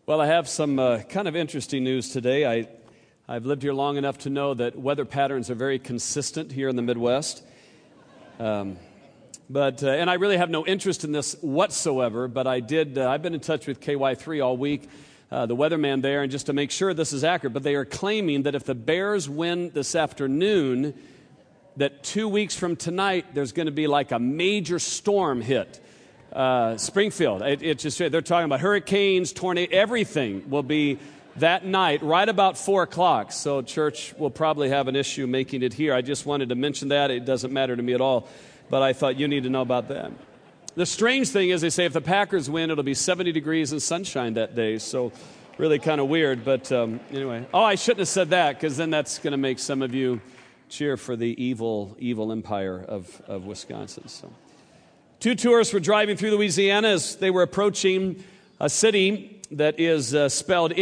Well, I have some kind of interesting news today. I've lived here long enough to know that weather patterns are very consistent here in the Midwest. And I really have no interest in this whatsoever, but I've been in touch with KY3 all week, the weatherman there, and just to make sure this is accurate, but they are claiming that if the Bears win this afternoon, that 2 weeks from tonight, there's going to be like a major storm hit Springfield. They're talking about hurricanes, tornadoes, everything will be that night, right about 4 o'clock. So church will probably have an issue making it here. I just wanted to mention that. It doesn't matter to me at all, but I thought you need to know about that. The strange thing is they say if the Packers win, it'll be 70 degrees and sunshine that day. So really kind of weird, but anyway. Oh, I shouldn't have said that, because then that's going to make some of you cheer for the evil empire of Wisconsin. So, 2 tourists were driving through Louisiana as they were approaching a city that is spelled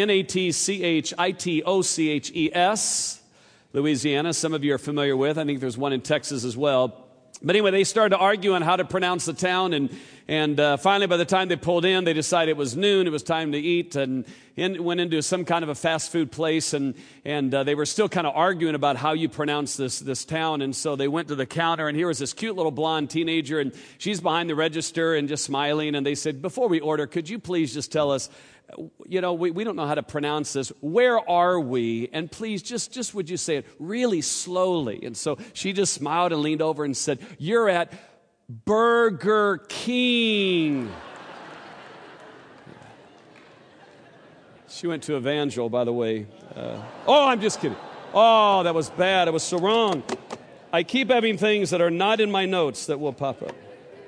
Natchitocches, Louisiana. Some of you are familiar with. I think there's one in Texas as well. But anyway, they started to argue on how to pronounce the town, and finally, by the time they pulled in, they decided it was noon, it was time to eat, and went into some kind of a fast food place, and they were still kind of arguing about how you pronounce this town, and so they went to the counter, and here was this cute little blonde teenager, and she's behind the register and just smiling, and they said, before we order, could you please just tell us, we don't know how to pronounce this. Where are we? And please, just would you say it really slowly? And so she just smiled and leaned over and said, you're at Burger King. She went to Evangel, by the way. I'm just kidding. Oh, that was bad. I was so wrong. I keep having things that are not in my notes that will pop up.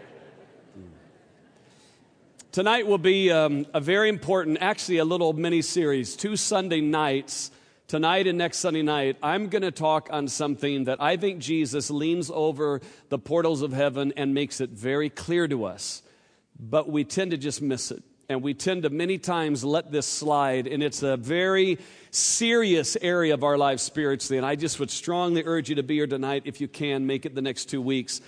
Tonight will be a very important, actually a little mini-series, 2 Sunday nights, tonight and next Sunday night. I'm going to talk on something that I think Jesus leans over the portals of heaven and makes it very clear to us. But we tend to just miss it. And we tend to many times let this slide. And it's a very serious area of our lives spiritually. And I just would strongly urge you to be here tonight if you can. Make it the next 2 weeks.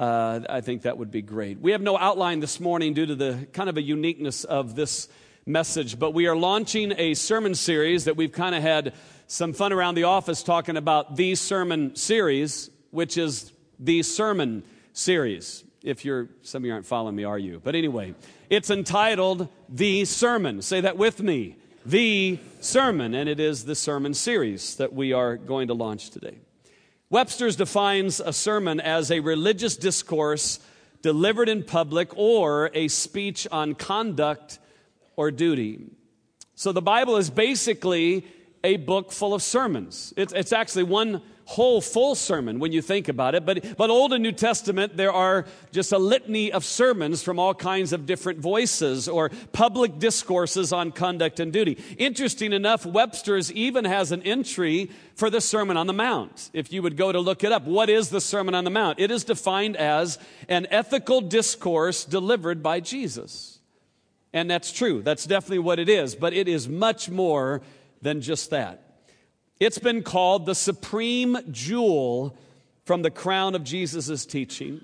I think that would be great. We have no outline this morning due to the kind of a uniqueness of this message, but we are launching a sermon series that we've kind of had some fun around the office talking about, the sermon series, which is the sermon series. Some of you aren't following me, are you? But anyway, it's entitled The Sermon. Say that with me. The Sermon, and it is the sermon series that we are going to launch today. Webster's defines a sermon as a religious discourse delivered in public or a speech on conduct or duty. So the Bible is basically a book full of sermons. It's actually one whole full sermon when you think about it. But Old and New Testament, there are just a litany of sermons from all kinds of different voices or public discourses on conduct and duty. Interesting enough, Webster's even has an entry for the Sermon on the Mount. If you would go to look it up, what is the Sermon on the Mount? It is defined as an ethical discourse delivered by Jesus. And that's true. That's definitely what it is. But it is much more than just that. It's been called the supreme jewel from the crown of Jesus' teaching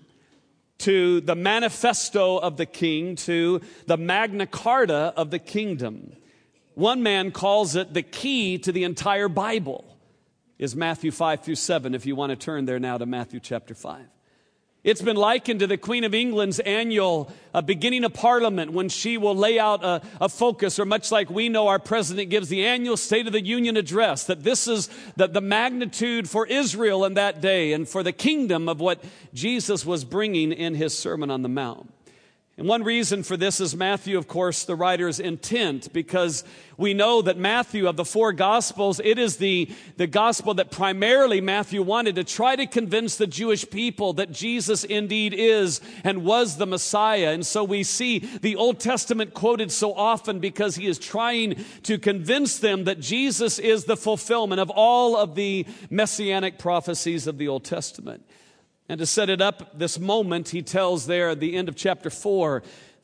to the manifesto of the king to the Magna Carta of the kingdom. One man calls it the key to the entire Bible, is Matthew 5 through 7, if you want to turn there now to Matthew chapter 5. It's been likened to the Queen of England's annual beginning of Parliament when she will lay out a focus, or much like we know our president gives the annual State of the Union address, that this is the magnitude for Israel in that day and for the kingdom of what Jesus was bringing in his Sermon on the Mount. And one reason for this is Matthew, of course, the writer's intent, because we know that Matthew, of the 4 Gospels, it is the gospel that primarily Matthew wanted to try to convince the Jewish people that Jesus indeed is and was the Messiah. And so we see the Old Testament quoted so often because he is trying to convince them that Jesus is the fulfillment of all of the messianic prophecies of the Old Testament. And to set it up, this moment, he tells there at the end of chapter 4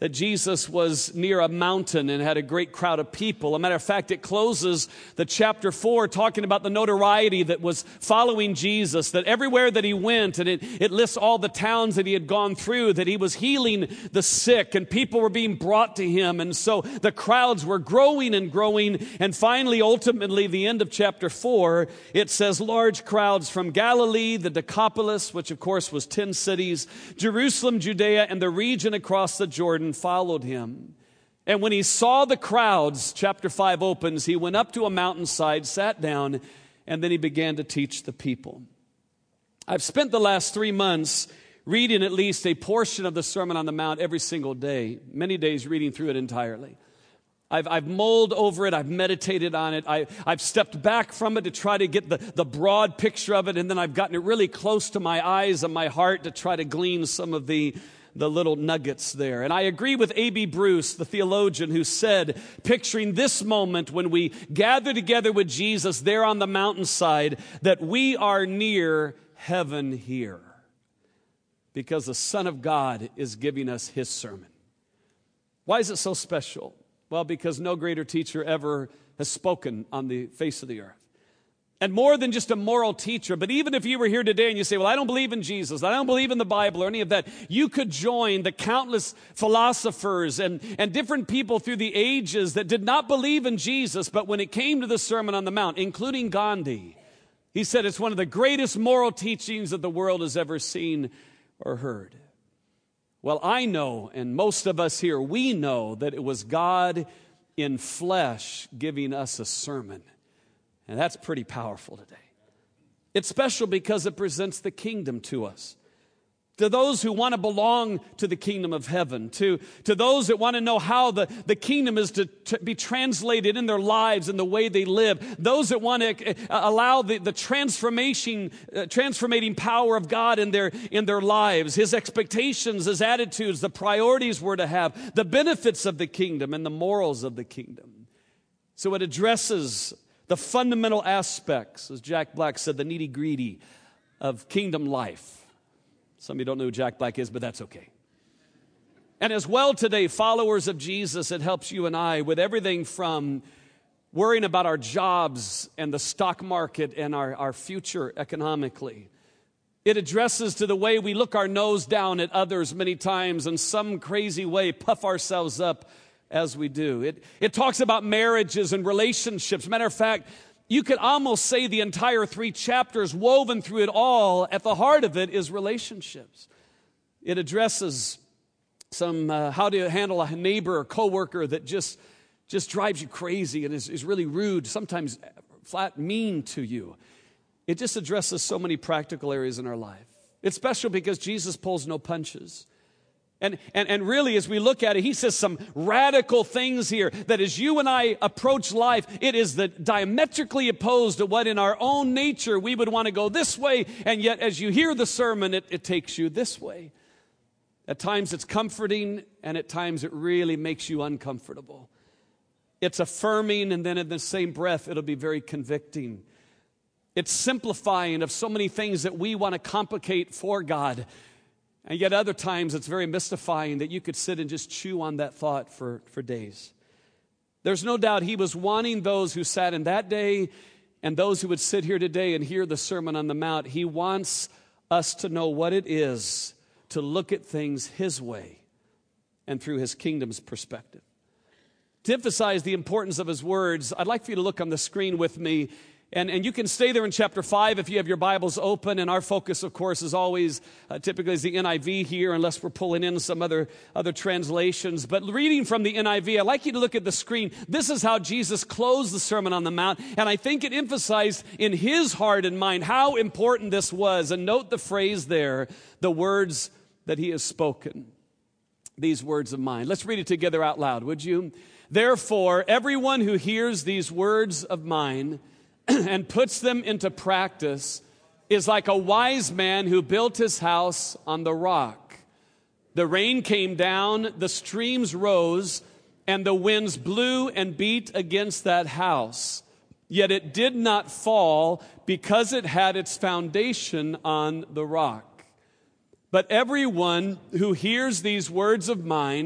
that Jesus was near a mountain and had a great crowd of people. As a matter of fact, it closes the chapter 4 talking about the notoriety that was following Jesus, that everywhere that he went, and it lists all the towns that he had gone through, that he was healing the sick and people were being brought to him. And so the crowds were growing and growing. And finally, ultimately, the end of chapter 4, it says large crowds from Galilee, the Decapolis, which of course was 10 cities, Jerusalem, Judea, and the region across the Jordan followed him. And when he saw the crowds, chapter 5 opens, he went up to a mountainside, sat down, and then he began to teach the people. I've spent the last 3 months reading at least a portion of the Sermon on the Mount every single day, many days reading through it entirely. I've mulled over it. I've meditated on it. I've stepped back from it to try to get the broad picture of it, and then I've gotten it really close to my eyes and my heart to try to glean some of the little nuggets there. And I agree with A.B. Bruce, the theologian, who said, picturing this moment when we gather together with Jesus there on the mountainside, that we are near heaven here because the Son of God is giving us his sermon. Why is it so special? Well, because no greater teacher ever has spoken on the face of the earth. And more than just a moral teacher, but even if you were here today and you say, well, I don't believe in Jesus, I don't believe in the Bible or any of that, you could join the countless philosophers and different people through the ages that did not believe in Jesus, but when it came to the Sermon on the Mount, including Gandhi, he said it's one of the greatest moral teachings that the world has ever seen or heard. Well, I know, and most of us here, we know that it was God in flesh giving us a sermon. And that's pretty powerful today. It's special because it presents the kingdom to us. To those who want to belong to the kingdom of heaven, to those that want to know how the kingdom is to be translated in their lives and the way they live, those that want to allow the transformating power of God in their lives, his expectations, his attitudes, the priorities we're to have, the benefits of the kingdom and the morals of the kingdom. So it addresses the fundamental aspects, as Jack Black said, the nitty-gritty of kingdom life. Some of you don't know who Jack Black is, but that's okay. And as well today, followers of Jesus, it helps you and I with everything from worrying about our jobs and the stock market and our future economically. It addresses to the way we look our nose down at others many times in some crazy way, puff ourselves up as we do. It talks about marriages and relationships. Matter of fact, you could almost say the entire 3 chapters woven through it all, at the heart of it is relationships. It addresses some how to handle a neighbor or coworker that just drives you crazy and is really rude, sometimes flat mean to you. It just addresses so many practical areas in our life. It's special because Jesus pulls no punches. And really, as we look at it, he says some radical things here that as you and I approach life, it is diametrically opposed to what in our own nature we would want to go this way, and yet as you hear the sermon, it takes you this way. At times it's comforting, and at times it really makes you uncomfortable. It's affirming, and then in the same breath, it'll be very convicting. It's simplifying of so many things that we want to complicate for God. And yet other times it's very mystifying that you could sit and just chew on that thought for days. There's no doubt he was wanting those who sat in that day and those who would sit here today and hear the Sermon on the Mount. He wants us to know what it is to look at things his way and through his kingdom's perspective. To emphasize the importance of his words, I'd like for you to look on the screen with me. And you can stay there in chapter 5 if you have your Bibles open. And our focus, of course, is always, typically is the NIV here, unless we're pulling in some other translations. But reading from the NIV, I'd like you to look at the screen. This is how Jesus closed the Sermon on the Mount. And I think it emphasized in his heart and mind how important this was. And note the phrase there, the words that he has spoken. These words of mine. Let's read it together out loud, would you? Therefore, everyone who hears these words of mine and puts them into practice is like a wise man who built his house on the rock. The rain came down, the streams rose, and the winds blew and beat against that house. Yet it did not fall because it had its foundation on the rock. But everyone who hears these words of mine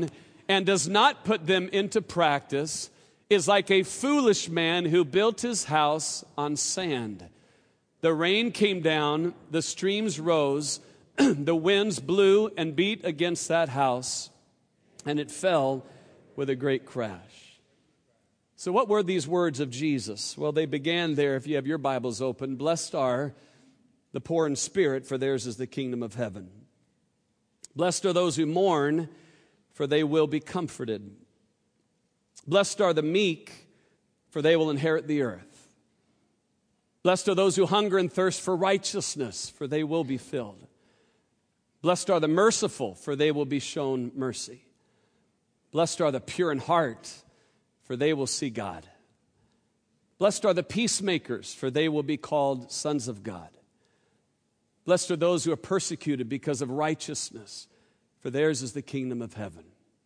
and does not put them into practice is like a foolish man who built his house on sand. The rain came down, the streams rose, the winds blew and beat against that house, and it fell with a great crash. So what were these words of Jesus? Well, they began there, if you have your Bibles open. Blessed are the poor in spirit, for theirs is the kingdom of heaven. Blessed are those who mourn, for they will be comforted. Blessed are the meek, for they will inherit the earth. Blessed are those who hunger and thirst for righteousness, for they will be filled. Blessed are the merciful, for they will be shown mercy. Blessed are the pure in heart, for they will see God. Blessed are the peacemakers, for they will be called sons of God. Blessed are those who are persecuted because of righteousness, for theirs is the kingdom of heaven.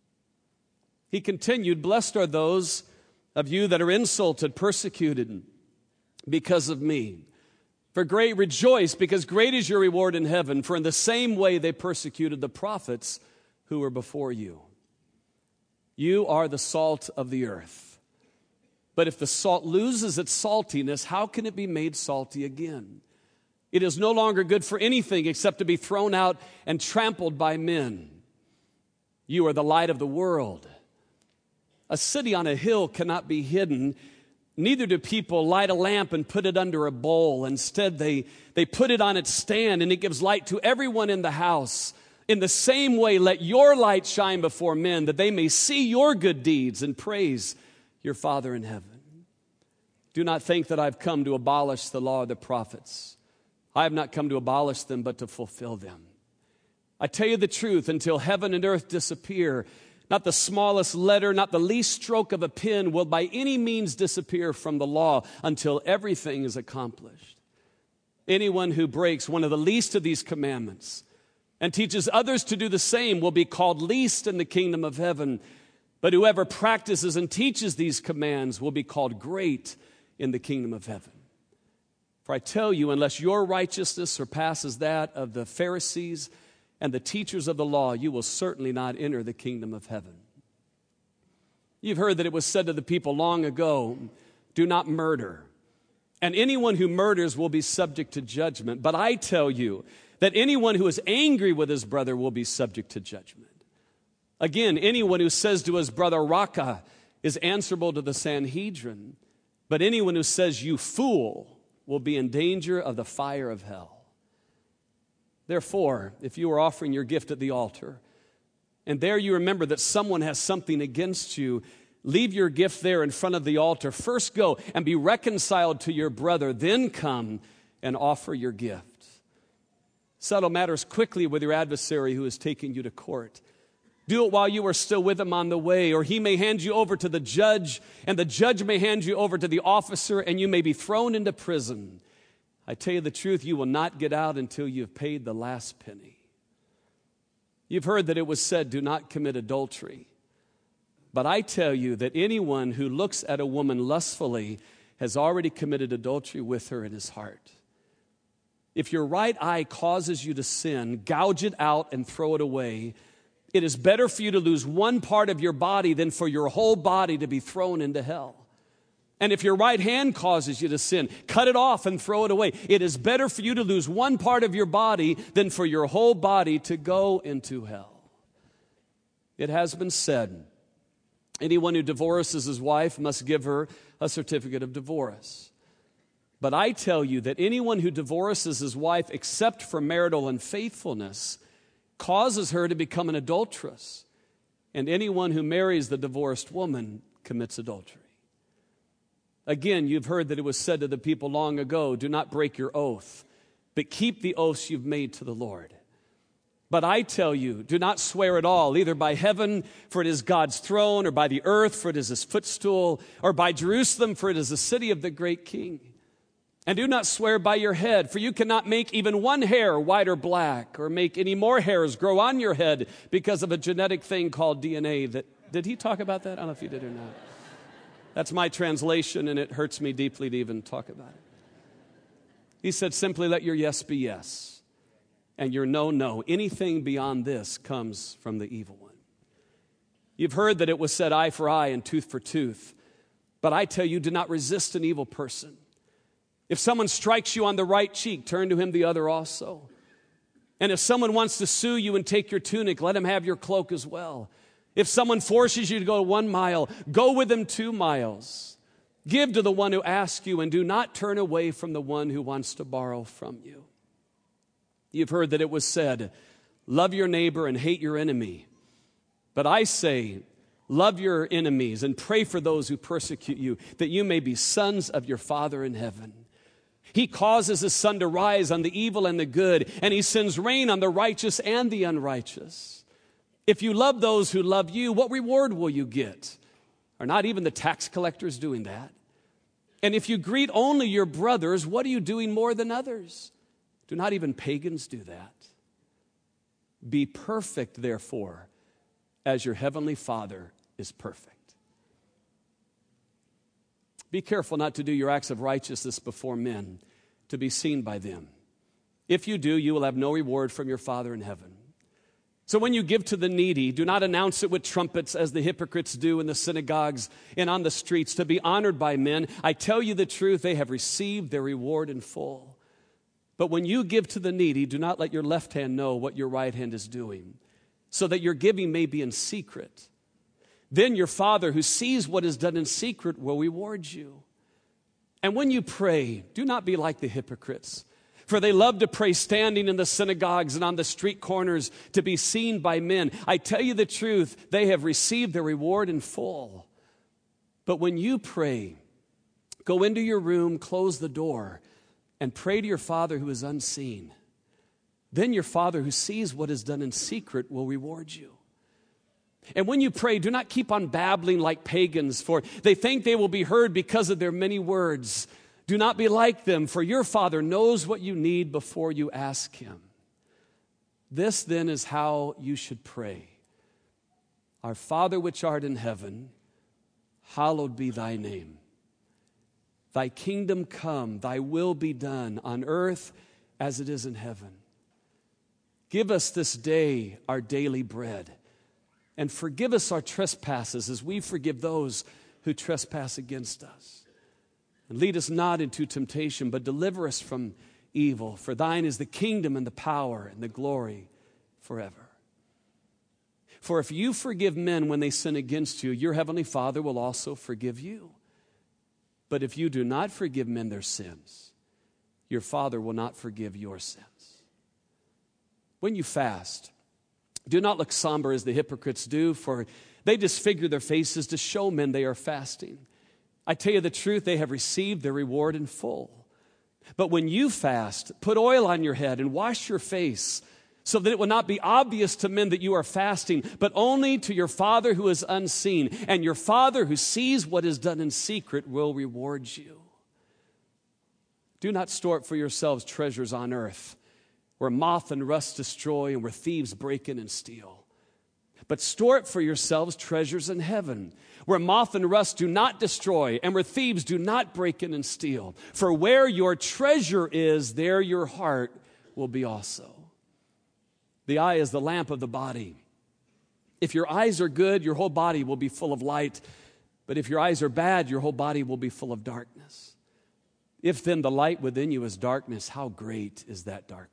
He continued, blessed are those of you that are insulted, persecuted because of me. For great rejoice, because great is your reward in heaven, for in the same way they persecuted the prophets who were before you. You are the salt of the earth. But if the salt loses its saltiness, how can it be made salty again? It is no longer good for anything except to be thrown out and trampled by men. You are the light of the world. A city on a hill cannot be hidden. Neither do people light a lamp and put it under a bowl. Instead, they put it on its stand, and it gives light to everyone in the house. In the same way, let your light shine before men, that they may see your good deeds and praise your Father in heaven. Do not think that I've come to abolish the law of the prophets. I have not come to abolish them, but to fulfill them. I tell you the truth, until heaven and earth disappear, not the smallest letter, not the least stroke of a pen will by any means disappear from the law until everything is accomplished. Anyone who breaks one of the least of these commandments and teaches others to do the same will be called least in the kingdom of heaven. But whoever practices and teaches these commands will be called great in the kingdom of heaven. For I tell you, unless your righteousness surpasses that of the Pharisees and the teachers of the law, you will certainly not enter the kingdom of heaven. You've heard that it was said to the people long ago, do not murder. And anyone who murders will be subject to judgment. But I tell you that anyone who is angry with his brother will be subject to judgment. Again, anyone who says to his brother, Raca, is answerable to the Sanhedrin. But anyone who says, you fool, will be in danger of the fire of hell. Therefore, if you are offering your gift at the altar, and there you remember that someone has something against you, leave your gift there in front of the altar. First go and be reconciled to your brother, then come and offer your gift. Settle matters quickly with your adversary who is taking you to court. Do it while you are still with him on the way, or he may hand you over to the judge, and the judge may hand you over to the officer, and you may be thrown into prison. I tell you the truth, you will not get out until you've paid the last penny. You've heard that it was said, do not commit adultery. But I tell you that anyone who looks at a woman lustfully has already committed adultery with her in his heart. If your right eye causes you to sin, gouge it out and throw it away. It is better for you to lose one part of your body than for your whole body to be thrown into hell. And if your right hand causes you to sin, cut it off and throw it away. It is better for you to lose one part of your body than for your whole body to go into hell. It has been said, anyone who divorces his wife must give her a certificate of divorce. But I tell you that anyone who divorces his wife except for marital unfaithfulness causes her to become an adulteress. And anyone who marries the divorced woman commits adultery. Again, you've heard that it was said to the people long ago, do not break your oath, but keep the oaths you've made to the Lord. But I tell you, do not swear at all, either by heaven, for it is God's throne, or by the earth, for it is his footstool, or by Jerusalem, for it is the city of the great king. And do not swear by your head, for you cannot make even one hair white or black, or make any more hairs grow on your head because of a genetic thing called DNA. Did he talk about that? I don't know if he did or not. That's my translation, and it hurts me deeply to even talk about it. He said, simply let your yes be yes, and your no, no. Anything beyond this comes from the evil one. You've heard that it was said eye for eye and tooth for tooth. But I tell you, do not resist an evil person. If someone strikes you on the right cheek, turn to him the other also. And if someone wants to sue you and take your tunic, let him have your cloak as well. If someone forces you to go 1 mile, go with them 2 miles. Give to the one who asks you, and do not turn away from the one who wants to borrow from you. You've heard that it was said, love your neighbor and hate your enemy. But I say, love your enemies and pray for those who persecute you, that you may be sons of your Father in heaven. He causes his sun to rise on the evil and the good, and he sends rain on the righteous and the unrighteous. If you love those who love you, what reward will you get? Are not even the tax collectors doing that? And if you greet only your brothers, what are you doing more than others? Do not even pagans do that? Be perfect, therefore, as your heavenly Father is perfect. Be careful not to do your acts of righteousness before men, to be seen by them. If you do, you will have no reward from your Father in heaven. So when you give to the needy, do not announce it with trumpets as the hypocrites do in the synagogues and on the streets to be honored by men. I tell you the truth, they have received their reward in full. But when you give to the needy, do not let your left hand know what your right hand is doing, so that your giving may be in secret. Then your Father who sees what is done in secret will reward you. And when you pray, do not be like the hypocrites, for they love to pray standing in the synagogues and on the street corners to be seen by men. I tell you the truth, they have received their reward in full. But when you pray, go into your room, close the door, and pray to your Father who is unseen. Then your Father who sees what is done in secret will reward you. And when you pray, do not keep on babbling like pagans, for they think they will be heard because of their many words. Do not be like them, for your Father knows what you need before you ask him. This then is how you should pray. Our Father which art in heaven, hallowed be thy name. Thy kingdom come, thy will be done on earth as it is in heaven. Give us this day our daily bread, and forgive us our trespasses as we forgive those who trespass against us. And lead us not into temptation, but deliver us from evil. For thine is the kingdom and the power and the glory forever. For if you forgive men when they sin against you, your heavenly Father will also forgive you. But if you do not forgive men their sins, your Father will not forgive your sins. When you fast, do not look somber as the hypocrites do, for they disfigure their faces to show men they are fasting. I tell you the truth, they have received their reward in full. But when you fast, put oil on your head and wash your face, so that it will not be obvious to men that you are fasting, but only to your Father who is unseen. And your Father who sees what is done in secret will reward you. Do not store up for yourselves treasures on earth, where moth and rust destroy and where thieves break in and steal. But store up for yourselves treasures in heaven, where moth and rust do not destroy and where thieves do not break in and steal. For where your treasure is, there your heart will be also. The eye is the lamp of the body. If your eyes are good, your whole body will be full of light. But if your eyes are bad, your whole body will be full of darkness. If then the light within you is darkness, how great is that darkness?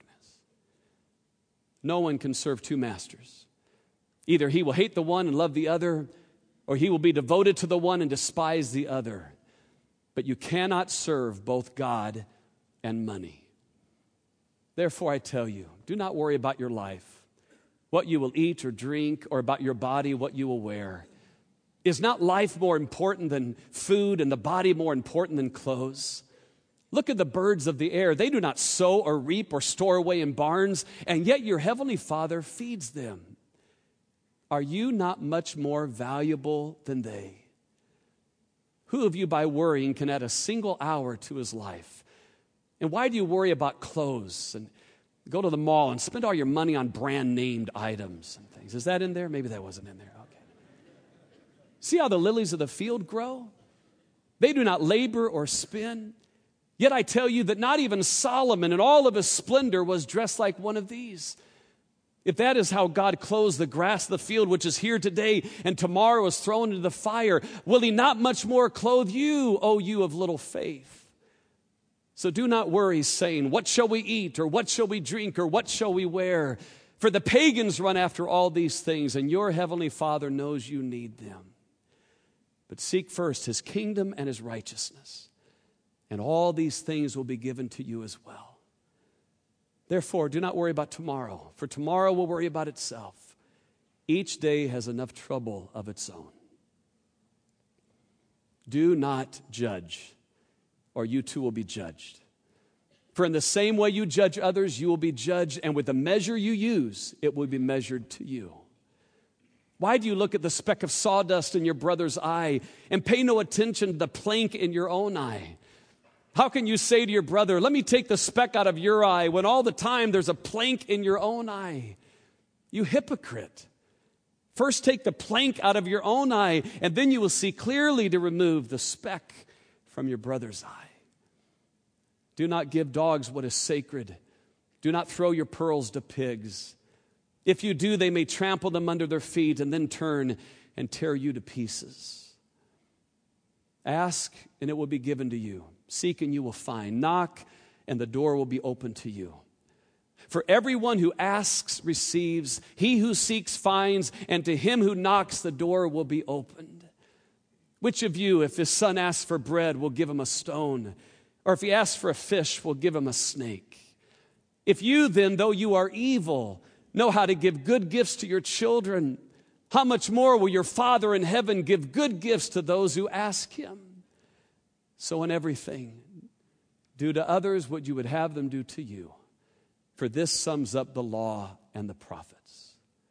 No one can serve two masters. Either he will hate the one and love the other, or he will be devoted to the one and despise the other. But you cannot serve both God and money. Therefore, I tell you, do not worry about your life, what you will eat or drink, or about your body, what you will wear. Is not life more important than food, and the body more important than clothes? Look at the birds of the air. They do not sow or reap or store away in barns, and yet your heavenly Father feeds them. Are you not much more valuable than they? Who of you by worrying can add a single hour to his life? And why do you worry about clothes and go to the mall and spend all your money on brand-named items and things? Is that in there? Maybe that wasn't in there. Okay. See how the lilies of the field grow? They do not labor or spin. Yet I tell you that not even Solomon in all of his splendor was dressed like one of these. if that is how God clothes the grass of the field, which is here today and tomorrow is thrown into the fire, will he not much more clothe you, O you of little faith? So do not worry, saying, what shall we eat, or what shall we drink, or what shall we wear? For the pagans run after all these things, and your heavenly Father knows you need them. But seek first his kingdom and his righteousness, and all these things will be given to you as well. Therefore, do not worry about tomorrow, for tomorrow will worry about itself. Each day has enough trouble of its own. Do not judge, or you too will be judged. For in the same way you judge others, you will be judged, and with the measure you use, it will be measured to you. Why do you look at the speck of sawdust in your brother's eye and pay no attention to the plank in your own eye? How can you say to your brother, let me take the speck out of your eye, when all the time there's a plank in your own eye? You hypocrite. First take the plank out of your own eye, and then you will see clearly to remove the speck from your brother's eye. Do not give dogs what is sacred. Do not throw your pearls to pigs. If you do, they may trample them under their feet and then turn and tear you to pieces. Ask, and it will be given to you. Seek, and you will find. Knock, and the door will be open to you. For everyone who asks receives. He who seeks finds, and to him who knocks the door will be opened. Which of you, if his son asks for bread, will give him a stone? Or if he asks for a fish, will give him a snake? If you then, though you are evil, know how to give good gifts to your children, how much more will your Father in heaven give good gifts to those who ask him? So in everything, do to others what you would have them do to you. For this sums up the law and the prophets.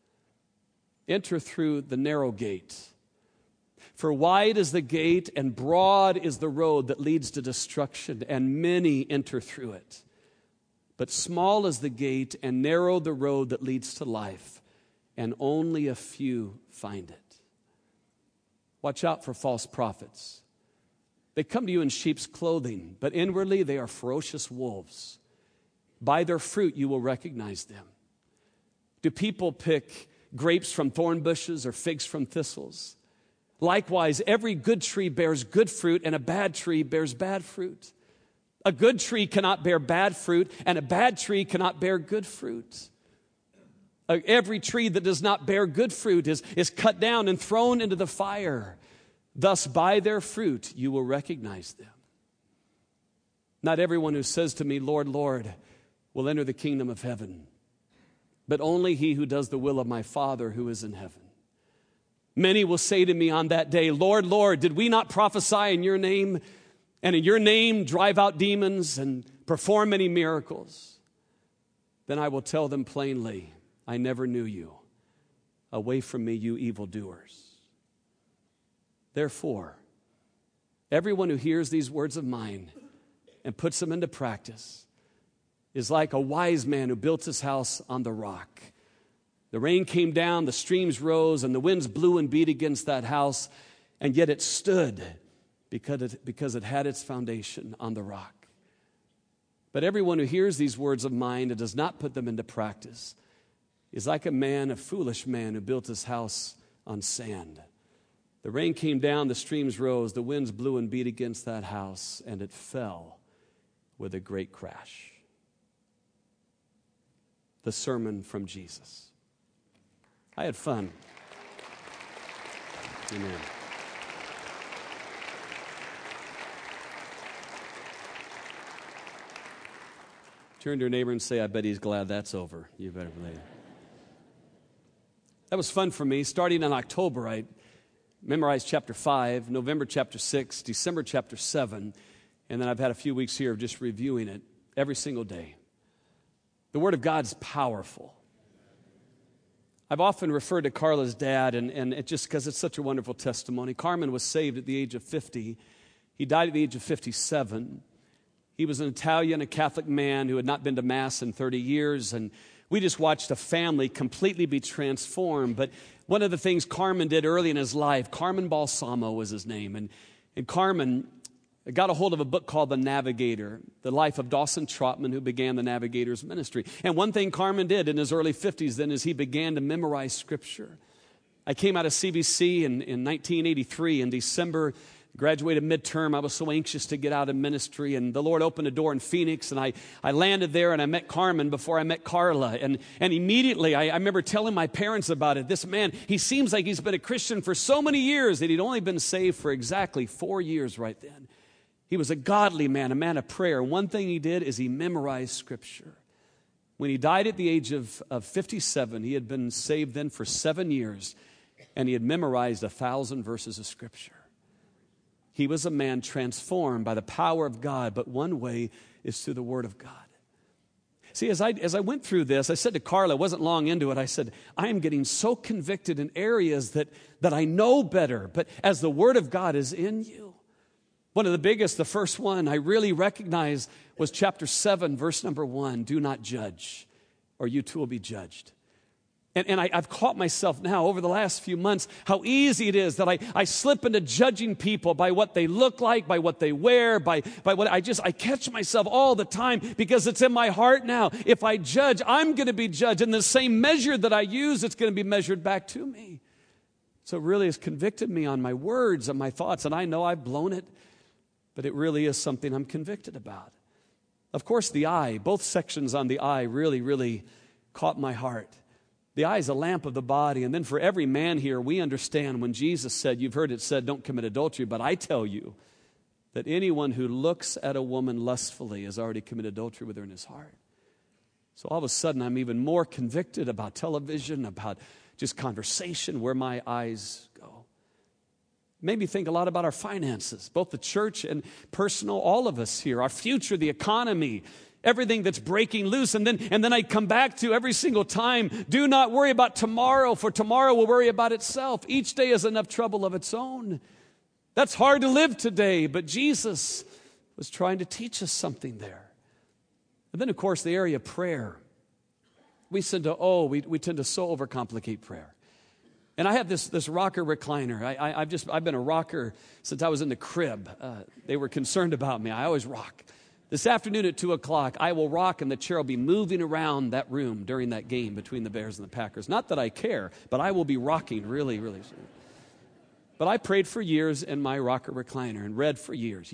Enter through the narrow gate. For wide is the gate and broad is the road that leads to destruction, and many enter through it. But small is the gate and narrow the road that leads to life, and only a few find it. Watch out for false prophets. They come to you in sheep's clothing, but inwardly they are ferocious wolves. By their fruit you will recognize them. Do people pick grapes from thorn bushes or figs from thistles? Likewise, every good tree bears good fruit, and a bad tree bears bad fruit. A good tree cannot bear bad fruit, and a bad tree cannot bear good fruit. Every tree that does not bear good fruit is cut down and thrown into the fire. Thus, by their fruit, you will recognize them. Not everyone who says to me, Lord, Lord, will enter the kingdom of heaven, but only he who does the will of my Father who is in heaven. Many will say to me on that day, Lord, Lord, did we not prophesy in your name, and in your name drive out demons and perform many miracles? Then I will tell them plainly, I never knew you. Away from me, you evildoers. Therefore, everyone who hears these words of mine and puts them into practice is like a wise man who built his house on the rock. The rain came down, the streams rose, and the winds blew and beat against that house, and yet it stood because it had its foundation on the rock. But everyone who hears these words of mine and does not put them into practice is like a foolish man who built his house on sand. The rain came down, the streams rose, the winds blew and beat against that house, and it fell with a great crash. The sermon from Jesus. I had fun. Amen. Turn to your neighbor and say, I bet he's glad that's over. You better believe it. That was fun for me. Starting in October, I memorized chapter 5, November chapter 6, December chapter 7, and then I've had a few weeks here of just reviewing it every single day. The Word of God's powerful. I've often referred to Carla's dad, and it just because it's such a wonderful testimony. Carmen was saved at the age of 50. He died at the age of 57. He was an Italian, a Catholic man who had not been to Mass in 30 years, and we just watched a family completely be transformed. But one of the things Carmen did early in his life, Carmen Balsamo was his name, and Carmen I got a hold of a book called The Navigator, the life of Dawson Trotman, who began the Navigator's ministry. And one thing Carmen did in his early 50s then is he began to memorize Scripture. I came out of CBC in 1983 in December, graduated midterm. I was so anxious to get out of ministry, and the Lord opened a door in Phoenix, and I landed there, and I met Carmen before I met Carla. And immediately, I remember telling my parents about it. This man, he seems like he's been a Christian for so many years that he'd only been saved for exactly 4 years right then. He was a godly man, a man of prayer. One thing he did is he memorized Scripture. When he died at the age of 57, he had been saved then for 7 years, and he had memorized 1,000 verses of Scripture. He was a man transformed by the power of God, but one way is through the Word of God. See, as I went through this, I said to Carla, it wasn't long into it, I said, I am getting so convicted in areas that I know better, but as the Word of God is in you. One of the biggest, the first one I really recognized was chapter 7, verse number 1, do not judge, or you too will be judged. And I've caught myself now over the last few months how easy it is that I slip into judging people by what they look like, by what they wear, by what I catch myself all the time because it's in my heart now. If I judge, I'm going to be judged. And the same measure that I use, it's going to be measured back to me. So it really has convicted me on my words and my thoughts. And I know I've blown it, but it really is something I'm convicted about. Of course, the eye, both sections on the eye really, really caught my heart. The eye is a lamp of the body. And then for every man here, we understand when Jesus said, you've heard it said, don't commit adultery, but I tell you that anyone who looks at a woman lustfully has already committed adultery with her in his heart. So all of a sudden, I'm even more convicted about television, about just conversation, where my eyes go. Made me think a lot about our finances, both the church and personal, all of us here, our future, the economy, everything that's breaking loose. And then I come back to every single time, do not worry about tomorrow, for tomorrow will worry about itself. Each day has enough trouble of its own. That's hard to live today, but Jesus was trying to teach us something there. And then, of course, the area of prayer. We tend to so overcomplicate prayer. And I have this rocker recliner. I've been a rocker since I was in the crib. They were concerned about me. I always rock. This afternoon at 2 o'clock, I will rock and the chair will be moving around that room during that game between the Bears and the Packers. Not that I care, but I will be rocking really, really soon. But I prayed for years in my rocker recliner and read for years.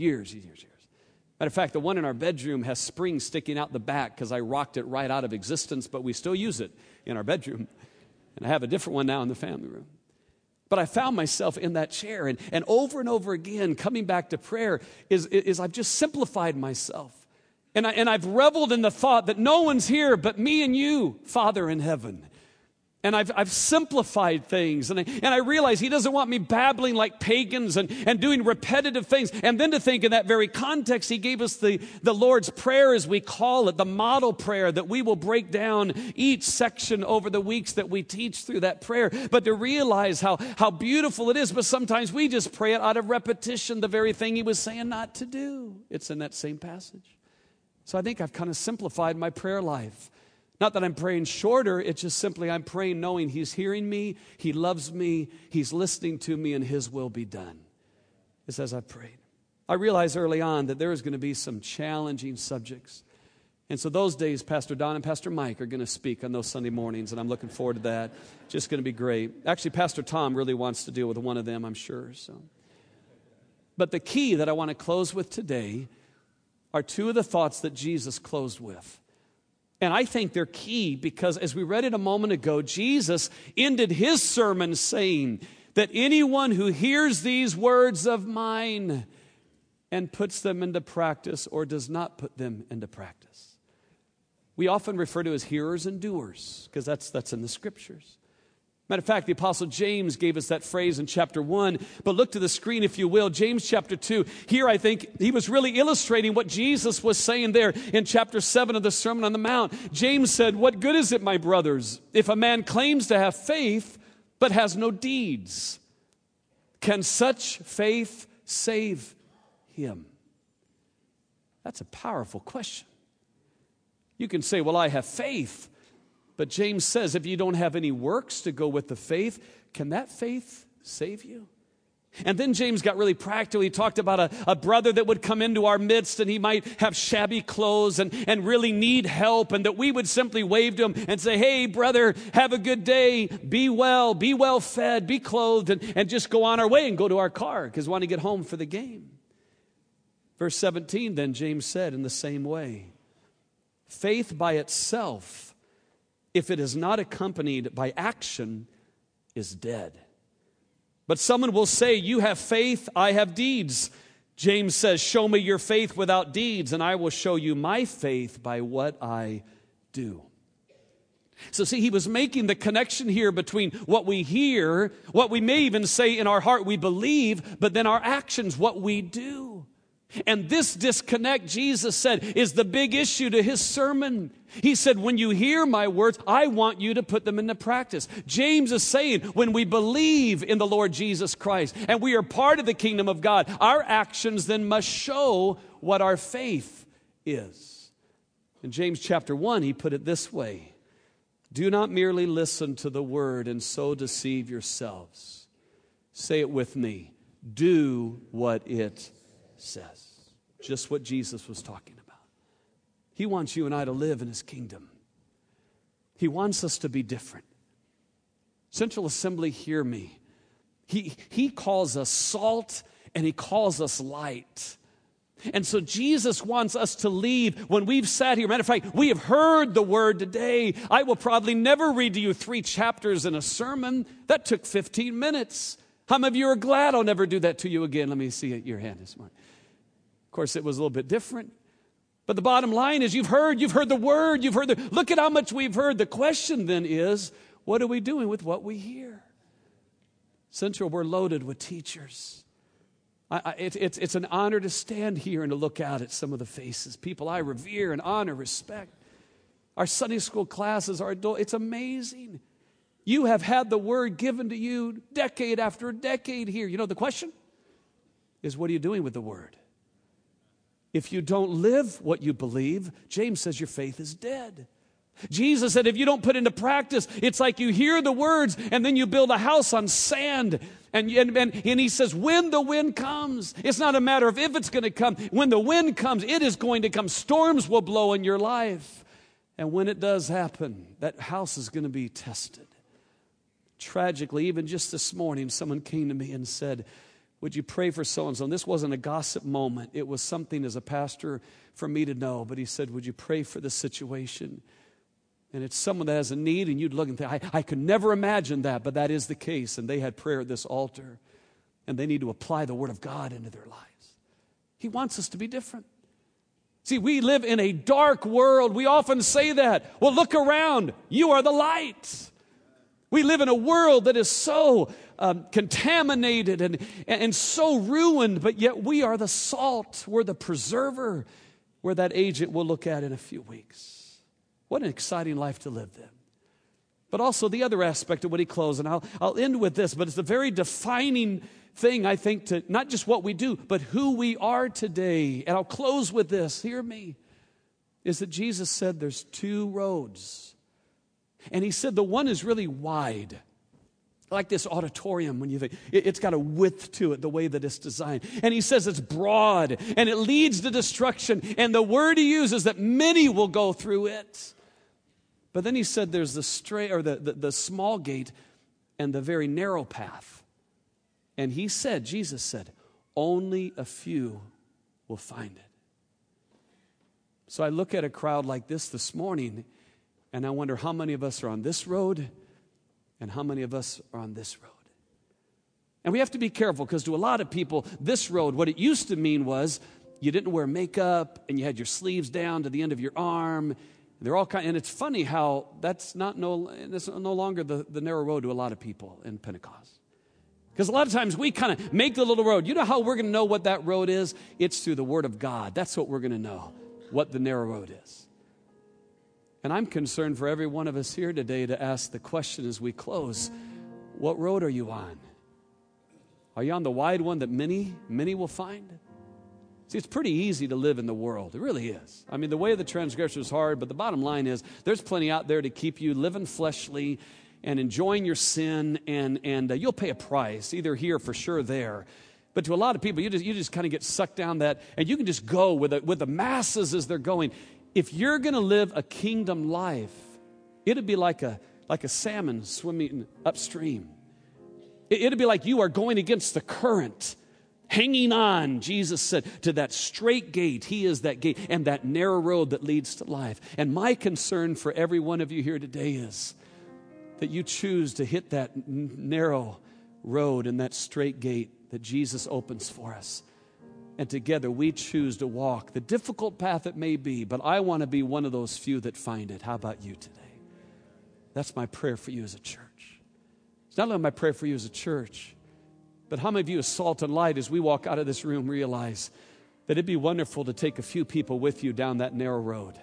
Matter of fact, the one in our bedroom has springs sticking out the back because I rocked it right out of existence, but we still use it in our bedroom. And I have a different one now in the family room. But I found myself in that chair, and over again, coming back to prayer is I've just simplified myself. And I've reveled in the thought that no one's here but me and you, Father in heaven. And I've simplified things, and I realize He doesn't want me babbling like pagans and doing repetitive things. And then to think in that very context, He gave us the Lord's Prayer, as we call it, the model prayer that we will break down each section over the weeks that we teach through that prayer. But to realize how beautiful it is, but sometimes we just pray it out of repetition, the very thing He was saying not to do. It's in that same passage. So I think I've kind of simplified my prayer life. Not that I'm praying shorter, it's just simply I'm praying knowing He's hearing me, He loves me, He's listening to me, and His will be done. It's as I prayed. I realized early on that there was going to be some challenging subjects. And so those days, Pastor Don and Pastor Mike are going to speak on those Sunday mornings, and I'm looking forward to that. Just going to be great. Actually, Pastor Tom really wants to deal with one of them, I'm sure. But the key that I want to close with today are two of the thoughts that Jesus closed with. And I think they're key because, as we read it a moment ago, Jesus ended His sermon saying that anyone who hears these words of mine and puts them into practice or does not put them into practice. We often refer to as hearers and doers because that's in the Scriptures. Matter of fact, the Apostle James gave us that phrase in chapter 1. But look to the screen, if you will. James chapter 2. Here, I think he was really illustrating what Jesus was saying there in chapter 7 of the Sermon on the Mount. James said, what good is it, my brothers, if a man claims to have faith but has no deeds? Can such faith save him? That's a powerful question. You can say, well, I have faith. But James says, if you don't have any works to go with the faith, can that faith save you? And then James got really practical. He talked about a brother that would come into our midst and he might have shabby clothes and really need help, and that we would simply wave to him and say, hey, brother, have a good day. Be well fed, be clothed, and just go on our way and go to our car because we want to get home for the game. Verse 17, then James said in the same way, faith by itself, if it is not accompanied by action, is dead. But someone will say, you have faith, I have deeds. James says, show me your faith without deeds, and I will show you my faith by what I do. So see, he was making the connection here between what we hear, what we may even say in our heart we believe, but then our actions, what we do. And this disconnect, Jesus said, is the big issue to his sermon. He said, when you hear my words, I want you to put them into practice. James is saying, when we believe in the Lord Jesus Christ and we are part of the kingdom of God, our actions then must show what our faith is. In James chapter 1, he put it this way, do not merely listen to the word and so deceive yourselves. Say it with me, do what it says. Just what Jesus was talking about. He wants you and I to live in his kingdom. He wants us to be different. Central Assembly, hear me. He calls us salt and he calls us light. And so Jesus wants us to leave when we've sat here. Matter of fact, we have heard the word today. I will probably never read to you 3 chapters in a sermon. That took 15 minutes. How many of you are glad I'll never do that to you again? Let me see your hand this morning. Of course, it was a little bit different. But the bottom line is you've heard the word, look at how much we've heard. The question then is, what are we doing with what we hear? Central, we're loaded with teachers. It's an honor to stand here and to look out at some of the faces, people I revere and honor, respect. Our Sunday school classes, our adult, it's amazing. You have had the word given to you decade after decade here. You know, the question is, what are you doing with the word? If you don't live what you believe, James says your faith is dead. Jesus said if you don't put into practice, it's like you hear the words and then you build a house on sand. And he says when the wind comes, it's not a matter of if it's going to come. When the wind comes, it is going to come. Storms will blow in your life. And when it does happen, that house is going to be tested. Tragically, even just this morning, someone came to me and said, would you pray for so-and-so? And this wasn't a gossip moment. It was something as a pastor for me to know. But he said, would you pray for this situation? And it's someone that has a need, and you'd look and think, I could never imagine that, but that is the case. And they had prayer at this altar, and they need to apply the Word of God into their lives. He wants us to be different. See, we live in a dark world. We often say that. Well, look around. You are the light. We live in a world that is so contaminated and so ruined, but yet we are the salt. We're the preserver. We're that agent we'll look at in a few weeks. What an exciting life to live then. But also the other aspect of what he closed, and I'll end with this, but it's a very defining thing, I think, to not just what we do, but who we are today. And I'll close with this, hear me, is that Jesus said there's 2 roads. And he said the one is really wide. Like this auditorium, when you think it's got a width to it, the way that it's designed. And he says it's broad and it leads to destruction. And the word he uses that many will go through it. But then he said there's the straight or the small gate and the very narrow path. And he said, Jesus said, only a few will find it. So I look at a crowd like this morning, and I wonder how many of us are on this road and how many of us are on this road. And we have to be careful because to a lot of people, this road, what it used to mean was you didn't wear makeup and you had your sleeves down to the end of your arm. They're all and it's funny how that's no longer the narrow road to a lot of people in Pentecost. Because a lot of times we kind of make the little road. You know how we're going to know what that road is? It's through the Word of God. That's what we're going to know, what the narrow road is. And I'm concerned for every one of us here today to ask the question as we close, what road are you on? Are you on the wide one that many will find? See, it's pretty easy to live in the world. It really is. I mean, the way of the transgressor is hard, but the bottom line is there's plenty out there to keep you living fleshly enjoying your sin, and you'll pay a price, either here for sure there. But to a lot of people, you just kind of get sucked down that, and you can just go with the masses as they're going. If you're going to live a kingdom life, it'd be like a salmon swimming upstream. It'd be like you are going against the current, hanging on, Jesus said, to that straight gate. He is that gate, and that narrow road that leads to life. And my concern for every one of you here today is that you choose to hit that narrow road and that straight gate that Jesus opens for us. And together we choose to walk the difficult path it may be, but I want to be one of those few that find it. How about you today? That's my prayer for you as a church. It's not only my prayer for you as a church, but how many of you as salt and light, as we walk out of this room, realize that it'd be wonderful to take a few people with you down that narrow road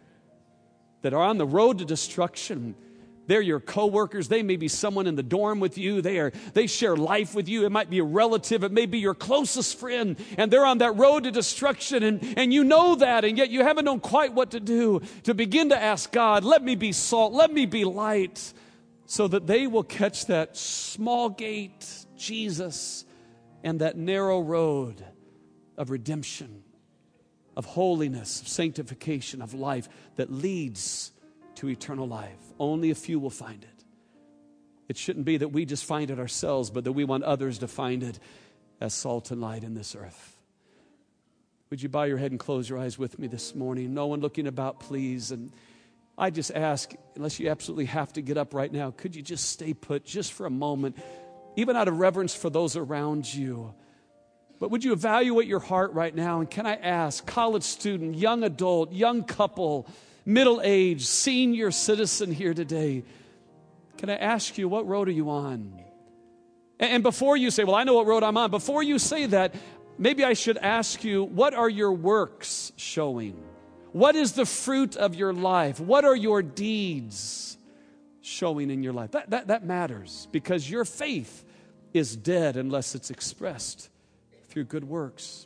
that are on the road to destruction. They're your coworkers. They may be someone in the dorm with you. They share life with you. It might be a relative. It may be your closest friend. And they're on that road to destruction. And you know that. And yet you haven't known quite what to do. To begin to ask God, let me be salt. Let me be light. So that they will catch that small gate, Jesus, and that narrow road of redemption, of holiness, of sanctification, of life that leads to eternal life. Only a few will find it. It shouldn't be that we just find it ourselves, but that we want others to find it as salt and light in this earth. Would you bow your head and close your eyes with me this morning? No one looking about, please. And I just ask, unless you absolutely have to get up right now, could you just stay put just for a moment, even out of reverence for those around you? But would you evaluate your heart right now? And can I ask, college student, young adult, young couple, middle-aged, senior citizen here today, can I ask you, what road are you on? And before you say, well, I know what road I'm on, before you say that, maybe I should ask you, what are your works showing? What is the fruit of your life? What are your deeds showing in your life? That matters, because your faith is dead unless it's expressed through good works.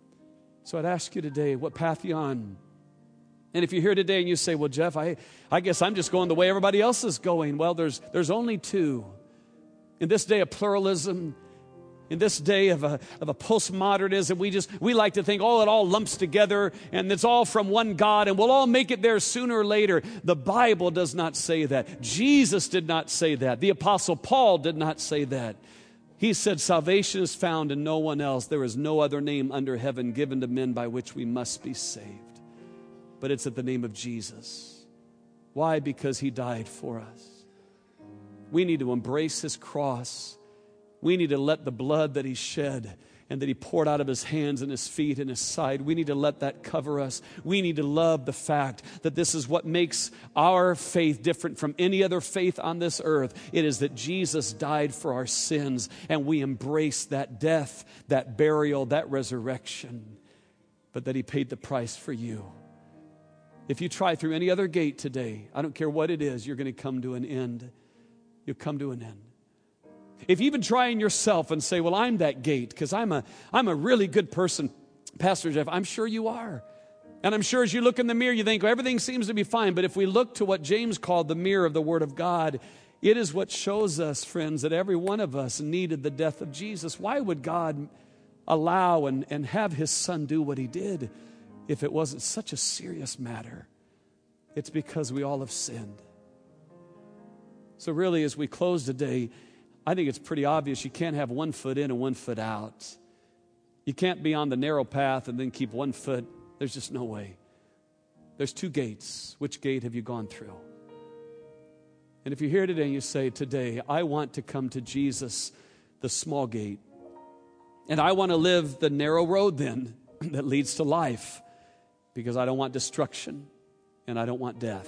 So I'd ask you today, what path you on? And if you're here today and you say, well, Jeff, I guess I'm just going the way everybody else is going. Well, there's only two. In this day of pluralism, in this day of a postmodernism, we like to think, oh, it all lumps together and it's all from one God and we'll all make it there sooner or later. The Bible does not say that. Jesus did not say that. The Apostle Paul did not say that. He said, salvation is found in no one else. There is no other name under heaven given to men by which we must be saved. But it's at the name of Jesus. Why? Because He died for us. We need to embrace His cross. We need to let the blood that He shed and that He poured out of His hands and His feet and His side, we need to let that cover us. We need to love the fact that this is what makes our faith different from any other faith on this earth. It is that Jesus died for our sins, and we embrace that death, that burial, that resurrection, but that He paid the price for you. If you try through any other gate today, I don't care what it is, you're going to come to an end. You'll come to an end. If you even try in yourself and say, well, I'm that gate because I'm a really good person, Pastor Jeff, I'm sure you are. And I'm sure as you look in the mirror, you think, well, everything seems to be fine. But if we look to what James called the mirror of the Word of God, it is what shows us, friends, that every one of us needed the death of Jesus. Why would God allow and have His Son do what He did if it wasn't such a serious matter? It's because we all have sinned. So really, as we close today, I think it's pretty obvious you can't have one foot in and one foot out. You can't be on the narrow path and then keep one foot. There's just no way. There's two gates. Which gate have you gone through? And if you're here today and you say, today, I want to come to Jesus, the small gate, and I want to live the narrow road then that leads to life, because I don't want destruction and I don't want death.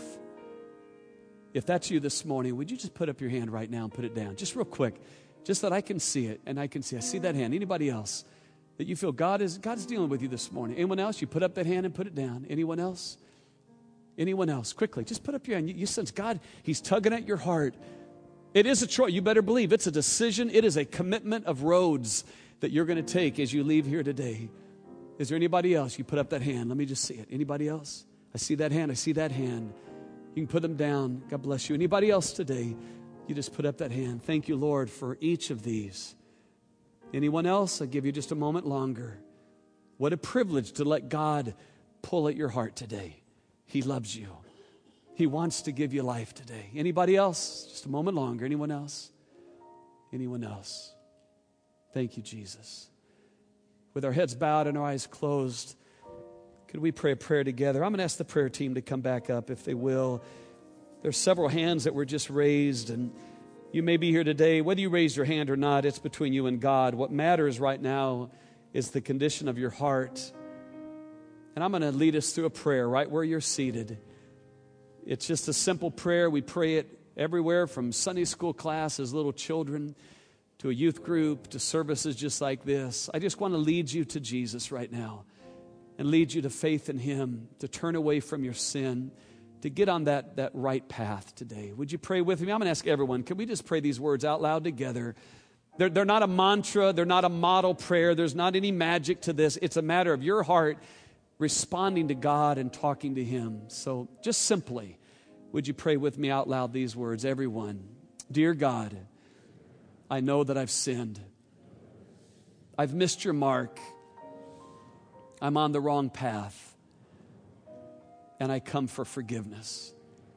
If that's you this morning, would you just put up your hand right now and put it down? Just real quick, just that I can see it and I can see. I see that hand. Anybody else that you feel God is dealing with you this morning? Anyone else? You put up that hand and put it down. Anyone else? Anyone else? Quickly, just put up your hand. You sense God, He's tugging at your heart. It is a choice. You better believe it's a decision. It is a commitment of roads that you're going to take as you leave here today. Is there anybody else? You put up that hand. Let me just see it. Anybody else? I see that hand. I see that hand. You can put them down. God bless you. Anybody else today? You just put up that hand. Thank you, Lord, for each of these. Anyone else? I'll give you just a moment longer. What a privilege to let God pull at your heart today. He loves you. He wants to give you life today. Anybody else? Just a moment longer. Anyone else? Anyone else? Thank you, Jesus. With our heads bowed and our eyes closed, could we pray a prayer together? I'm going to ask the prayer team to come back up if they will. There's several hands that were just raised, and you may be here today. Whether you raise your hand or not, it's between you and God. What matters right now is the condition of your heart. And I'm going to lead us through a prayer right where you're seated. It's just a simple prayer. We pray it everywhere from Sunday school class as little children to a youth group to services just like this. I just want to lead you to Jesus right now and lead you to faith in Him, to turn away from your sin, to get on that right path today. Would you pray with me? I'm going to ask everyone, can we just pray these words out loud together? They're not a mantra. They're not a model prayer. There's not any magic to this. It's a matter of your heart responding to God and talking to Him. So just simply, would you pray with me out loud these words? Everyone, dear God, I know that I've sinned. I've missed your mark. I'm on the wrong path. And I come for forgiveness.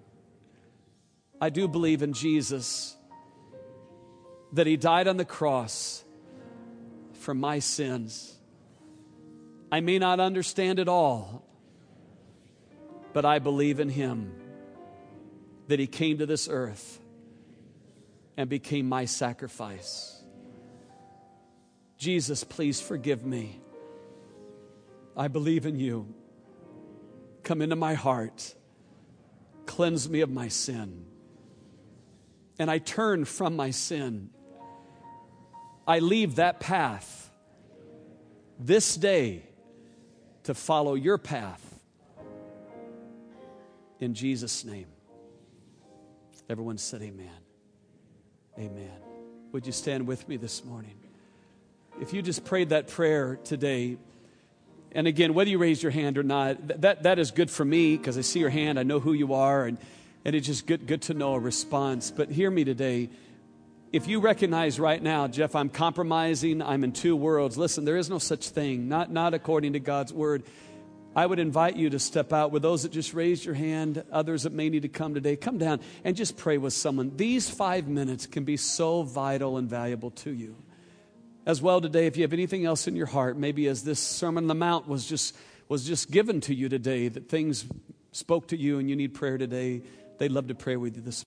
I do believe in Jesus, that He died on the cross for my sins. I may not understand it all, but I believe in Him, that He came to this earth and became my sacrifice. Jesus, please forgive me. I believe in You. Come into my heart. Cleanse me of my sin. And I turn from my sin. I leave that path this day to follow Your path. In Jesus' name. Everyone said amen. Amen. Would you stand with me this morning? If you just prayed that prayer today, and again, whether you raised your hand or not, that is good for me because I see your hand, I know who you are, and it's just good to know a response. But hear me today. If you recognize right now, Jeff, I'm compromising, I'm in two worlds. Listen, there is no such thing, not according to God's word. I would invite you to step out with those that just raised your hand, others that may need to come today. Come down and just pray with someone. These 5 minutes can be so vital and valuable to you. As well today, if you have anything else in your heart, maybe as this Sermon on the Mount was just given to you today, that things spoke to you and you need prayer today, they'd love to pray with you this